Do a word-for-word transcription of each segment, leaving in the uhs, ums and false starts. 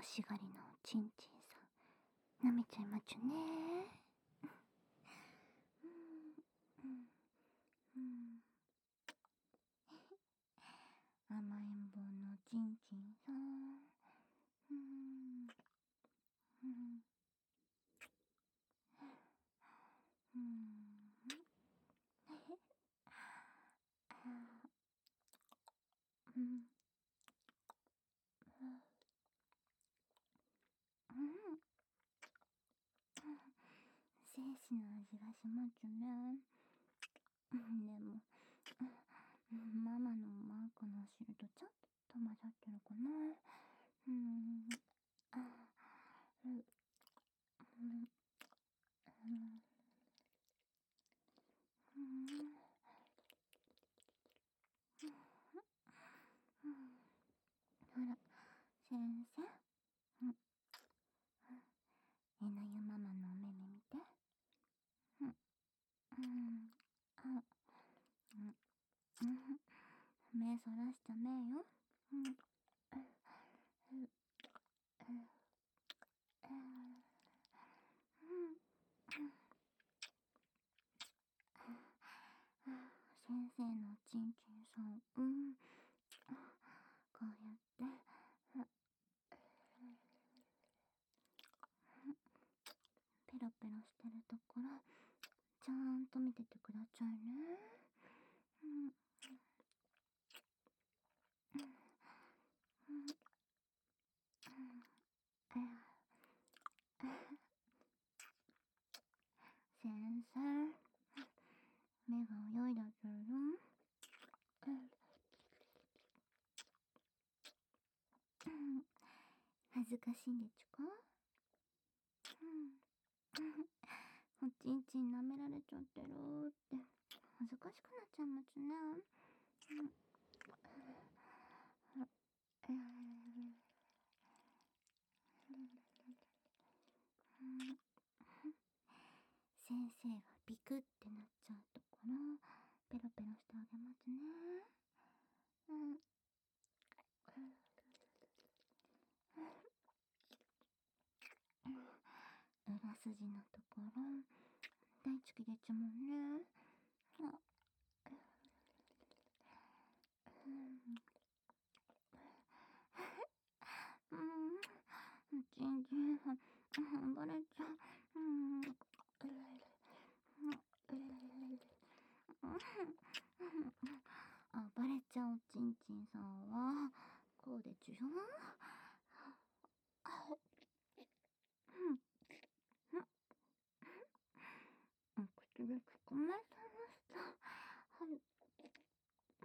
欲しがりのおちんちんさん、舐めちゃいまちゅね。うんうんうん、甘えん坊のおちんちんさん、うんうんうんうんうん精子の味がしまちゅね。でも、ママのマークの汁とちょっと混ざってるかな。うん。あうん。うん。うん。ほら、先生。うん。えなゆママのお目目見て。うん。うん。あ。うん。うん。目そらしちゃねえよ。うん。うん。うん。先生のちんちんさん、うん。こうやって、ペロペロしてるところ、ちゃんと見ててくださいね。うん。うん。うん。先生、目が泳いだってるよ。恥ずかしいんでちゅか？うん。おちんちん舐められちゃってるって恥ずかしくなっちゃいますね。うん。先生がビクってなっちゃうところペロペロしてあげますね。うん。裏筋のところ大好きでちゅもんね。あ。うん。うん。ちんちん暴れちゃう。うん。暴れちゃうちんちんさんはこうでちゅよ。うん。口で捕まえちゃいました。はい。うん。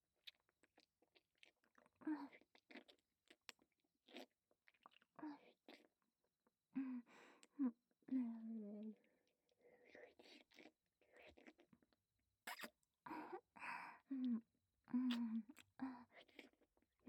うん。うん。うん。うん。うん。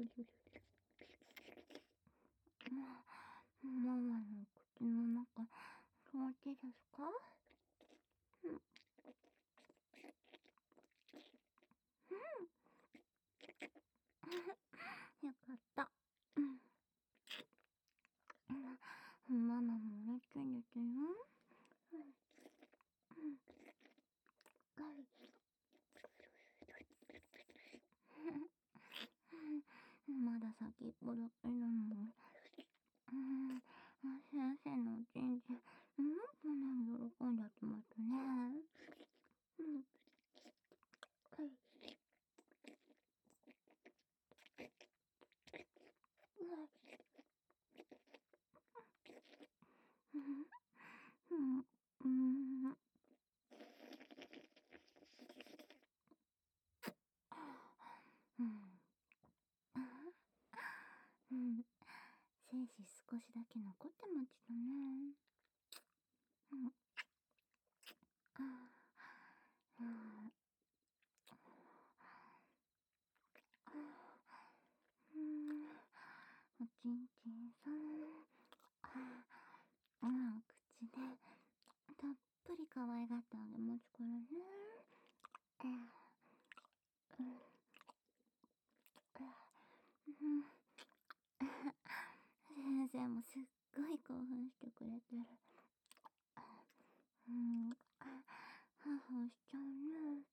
ママの口の中触っていいですか？うん。よかった。うん。ママも嬉しいんですよ。うん。まだ先っぽだけなのに。うん。先生のおちんちん、もっとね、喜んじゃってますね。うん。うん。うん。うん。うん。精子少しだけ残ってましたね。うん。ああ。うん。うん。おちんちんさん。ああ。うん。口でたっぷり可愛がってあげますからね。うん。うん。うん。 生もすっごい興奮してくれてる。うん、ハーハーしちゃうね。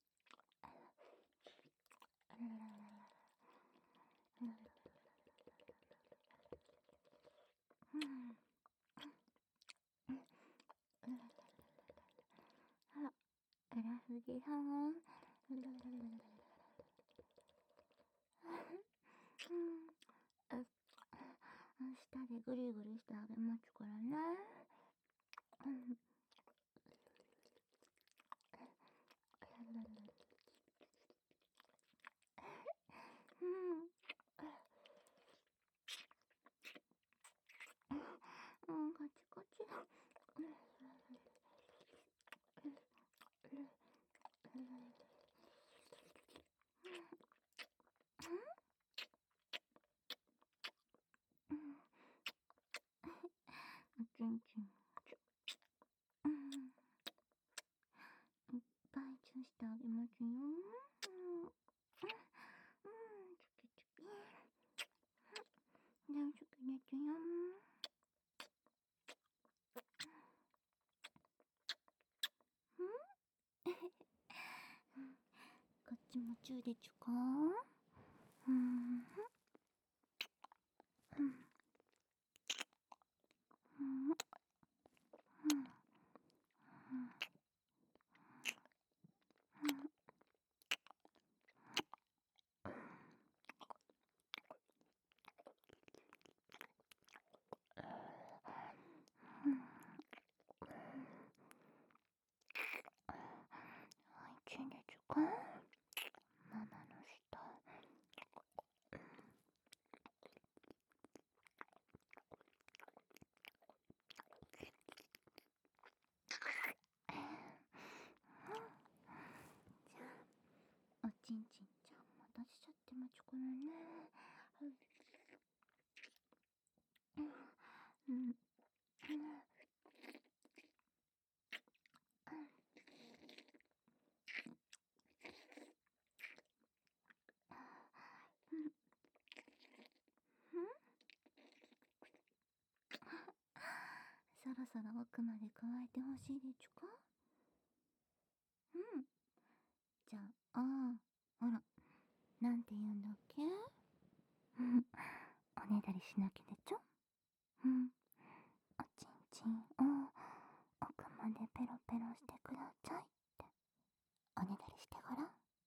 あら、偉すぎさん。下でぐりぐりしてあげますからね。うん。うん、カチカチ。おちんちん。うん。いっぱいチューしてあげますよ。うん。うん。チュキチュキ。大丈夫ですよ。こっちもチューでちゅか。うん。うん。うん。おいちいでちゅか。ママの舌。じゃあ、おちんちんちゃんも出しちゃってまちゅからね。うん。うん。そろそろ奥まで加えてほしいでちゅか。うん。じゃあ、あら、なんて言うんだっけ。うん。おねだりしなきゃでちょ。うん。おちんちんを奥までペロペロしてくださいっておねだりしてごらん。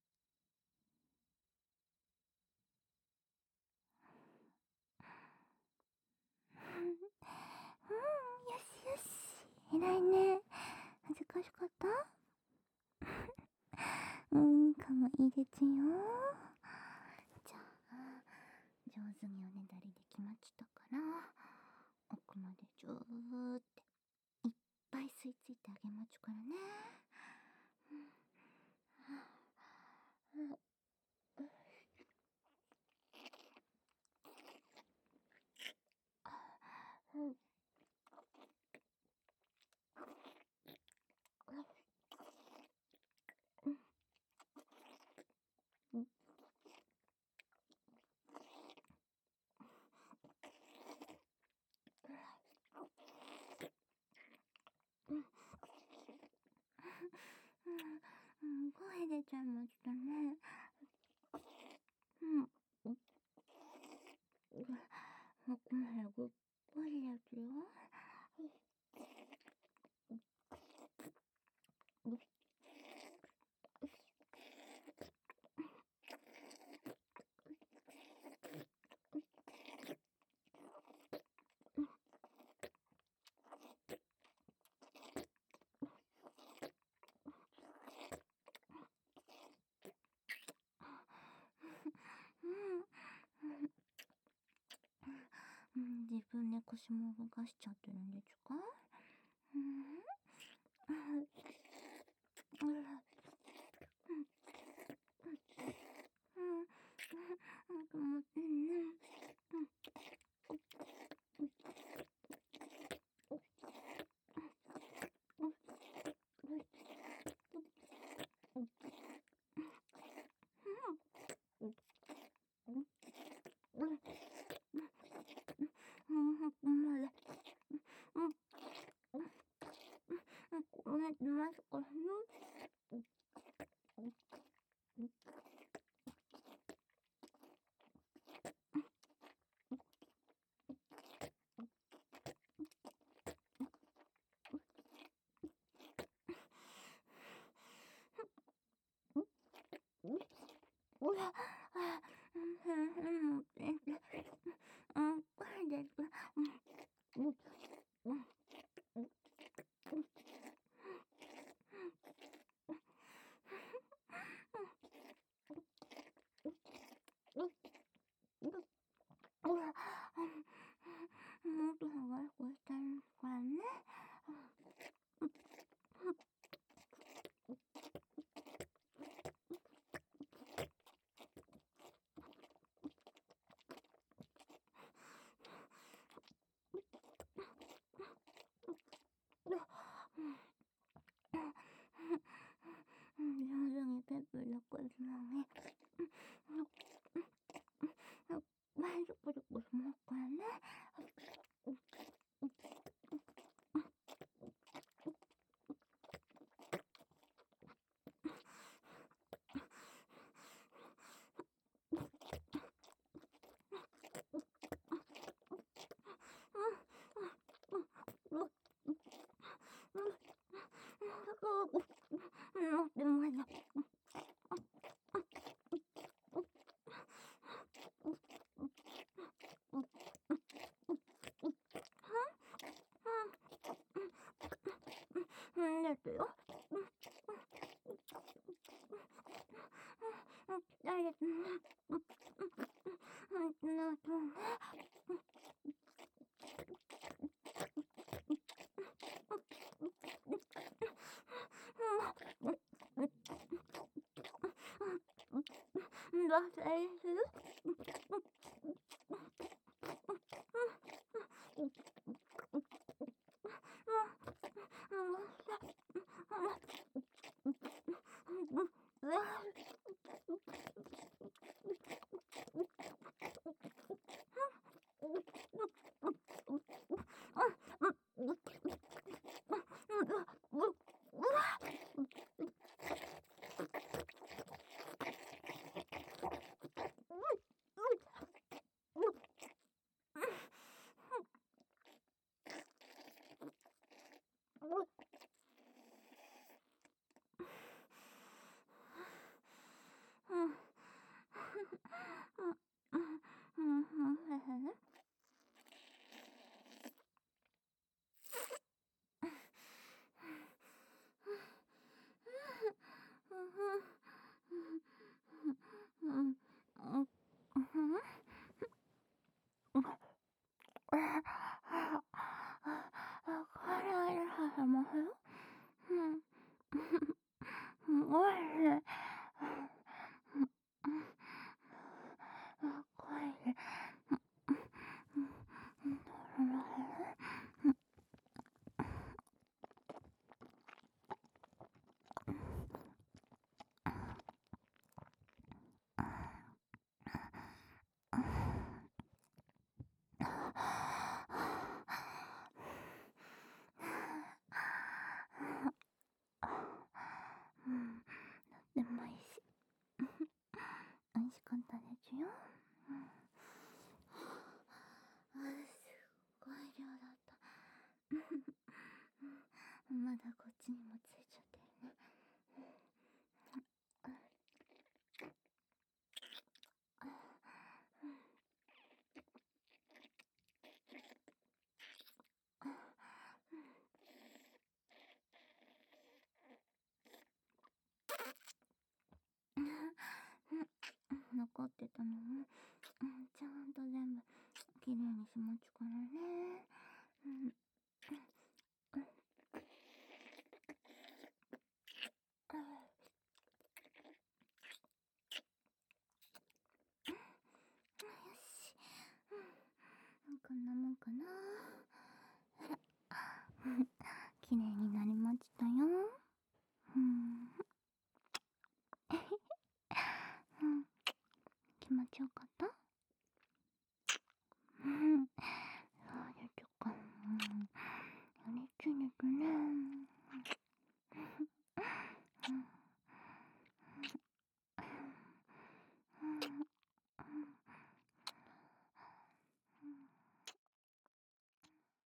うん、よしよし。偉いね。恥ずかしかった。うん、かわいいですよ。じゃあ、上手におねだりできましたから、奥までジューっていっぱい吸い付いてあげまちゅからね。うん。うん。うん。うん、声出ちゃいましたね。うん。奥までぐっぽりですよ。うん、自分で腰も動かしちゃってるんでちゅか。うん。うん。なんかもってんね。 残ってたのも、うん、ちゃんと全部きれいにしまちからね。うん。よし。うん。こんなもんかな。きれいになりましたよ。うん。うん。気持ちよかった？うん。